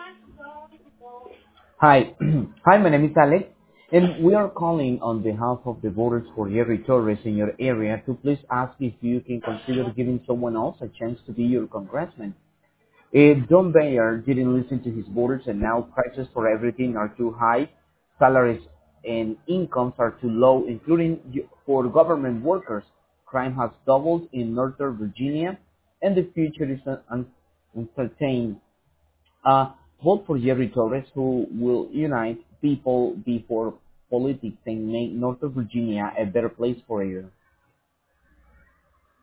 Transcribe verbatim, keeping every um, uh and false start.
Hi. Hi, my name is Alex, and we are calling on behalf of the voters for Jerry Torres in your area to please ask if you can consider giving someone else a chance to be your congressman. If Don Bayer didn't listen to his voters and now prices for everything are too high, salaries and incomes are too low, including for government workers, crime has doubled in Northern Virginia, and the future is un- uncertain. Uh, Vote for Jerry Torres, who will unite people before politics and make Northern Virginia a better place for you.